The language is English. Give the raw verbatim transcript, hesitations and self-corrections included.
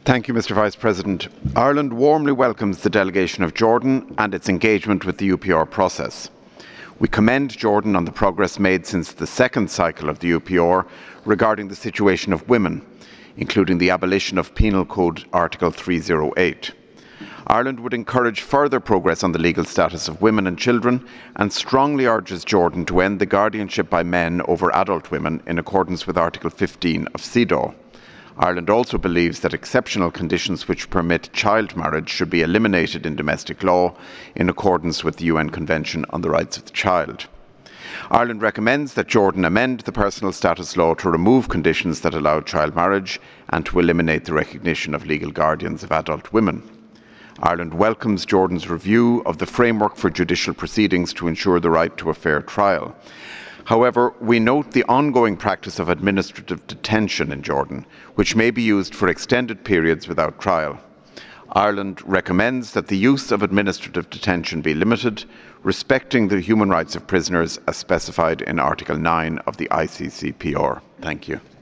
Thank you, Mr Vice President. Ireland warmly welcomes the delegation of Jordan and its engagement with the U P R process. We commend Jordan on the progress made since the second cycle of the U P R regarding the situation of women, including the abolition of Penal Code Article three oh eight. Ireland would encourage further progress on the legal status of women and children and strongly urges Jordan to end the guardianship by men over adult women in accordance with Article fifteen of C E D A W. Ireland also believes that exceptional conditions which permit child marriage should be eliminated in domestic law in accordance with the U N Convention on the Rights of the Child. Ireland recommends that Jordan amend the personal status law to remove conditions that allow child marriage and to eliminate the recognition of legal guardians of adult women. Ireland welcomes Jordan's review of the framework for judicial proceedings to ensure the right to a fair trial. However, we note the ongoing practice of administrative detention in Jordan, which may be used for extended periods without trial. Ireland recommends that the use of administrative detention be limited, respecting the human rights of prisoners as specified in Article nine of the I C C P R. Thank you.